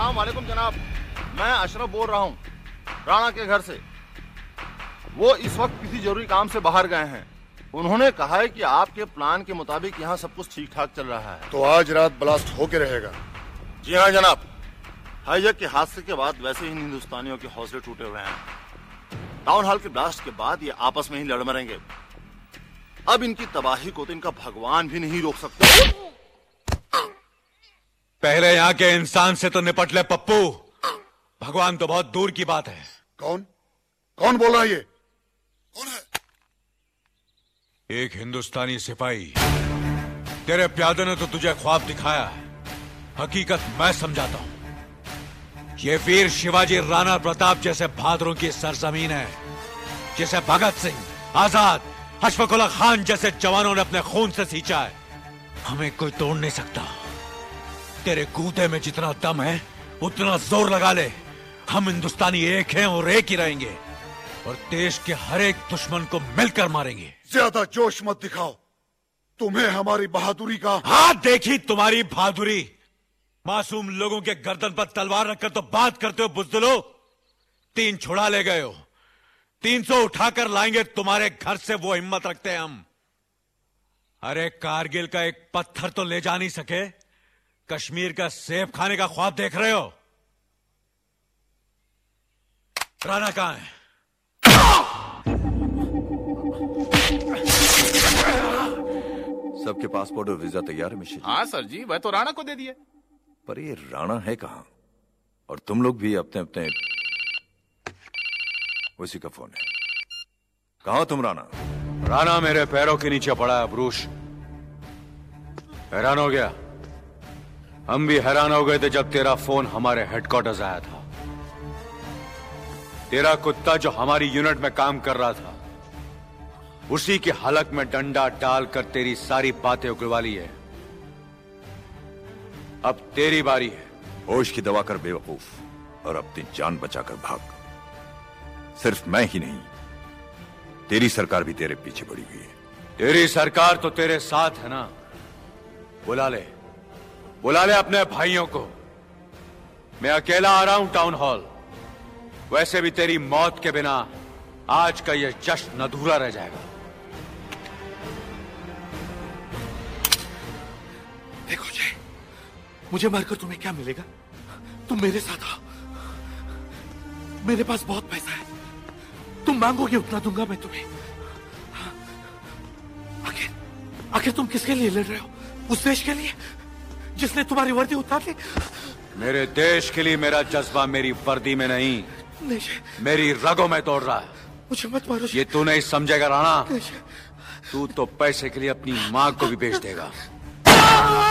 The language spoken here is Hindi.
अस्सलाम वालेकुम जनाब, मैं अशरफ बोल रहा हूँ राणा के घर से। वो इस वक्त किसी जरूरी काम से बाहर गए हैं। उन्होंने कहा है कि आपके प्लान के मुताबिक यहाँ सब कुछ ठीक ठाक चल रहा है। तो आज रात ब्लास्ट होके रहेगा। जी हाँ जनाब, हाईजैक के हादसे के बाद वैसे ही हिंदुस्तानियों के हौसले टूटे हुए हैं। टाउन हॉल के ब्लास्ट के बाद ये आपस में ही लड़ मरेंगे। अब इनकी तबाही को तो इनका भगवान भी नहीं रोक सकते। पहले यहाँ के इंसान से तो निपट ले पप्पू, भगवान तो बहुत दूर की बात है। कौन बोल रहा है? ये कौन है? एक हिंदुस्तानी सिपाही। तेरे प्यादे ने तो तुझे ख्वाब दिखाया है, हकीकत मैं समझाता हूं। ये वीर शिवाजी राणा प्रताप जैसे बहादुरों की सरजमीन है, जिसे भगत सिंह, आजाद, अशफाक उल्लाह खान जैसे जवानों ने अपने खून से सींचा है। हमें कोई तोड़ नहीं सकता। तेरे कूदे में जितना दम है उतना जोर लगा ले। हम हिंदुस्तानी एक हैं और एक ही रहेंगे, और देश के हर एक दुश्मन को मिलकर मारेंगे। ज्यादा जोश मत दिखाओ, तुम्हें हमारी बहादुरी का। हाँ, देखी तुम्हारी बहादुरी। मासूम लोगों के गर्दन पर तलवार रखकर तो बात करते हो बुज़दिलो। 3 छुड़ा ले गए हो, 300 उठाकर लाएंगे तुम्हारे घर से, वो हिम्मत रखते हैं हम। अरे कारगिल का एक पत्थर तो ले जा नहीं सके, कश्मीर का सेब खाने का ख्वाब देख रहे हो। राणा कहां है? सबके पासपोर्ट और वीजा तैयार है मिश्र? हाँ सर जी, वह तो राणा को दे दिए। पर ये राणा है कहां? और तुम लोग भी अपने अपने। उसी का फोन है। कहां हो तुम राणा? राणा मेरे पैरों के नीचे पड़ा है ब्रूश। हैरान हो गया? हम भी हैरान हो गए थे जब तेरा फोन हमारे हेडक्वार्टर्स आया था। तेरा कुत्ता जो हमारी यूनिट में काम कर रहा था, उसी की हलक में डंडा डालकर तेरी सारी बातें उगलवा ली है। अब तेरी बारी है। होश की दवा कर बेवकूफ, और अपनी जान बचाकर भाग। सिर्फ मैं ही नहीं, तेरी सरकार भी तेरे पीछे पड़ी हुई है। तेरी सरकार तो तेरे साथ है ना। बुला ले, बुला ले अपने भाइयों को। मैं अकेला आ रहा हूं टाउन हॉल। वैसे भी तेरी मौत के बिना आज का यह जश्न अधूरा रह जाएगा। देखो जय, मुझे मारकर तुम्हें क्या मिलेगा? तुम मेरे साथ आओ, मेरे पास बहुत पैसा है। तुम मांगोगे उतना दूंगा मैं तुम्हें। आखिर तुम किसके लिए लड़ रहे हो? उस देश के लिए जिसने तुम्हारी वर्दी उतार ली? मेरे देश के लिए मेरा जज्बा मेरी वर्दी में नहीं, मेरी रगों में दौड़ रहा है। मुझे मत मारो। ये तू नहीं समझेगा राणा। तू तो पैसे के लिए अपनी मां को भी बेच देगा।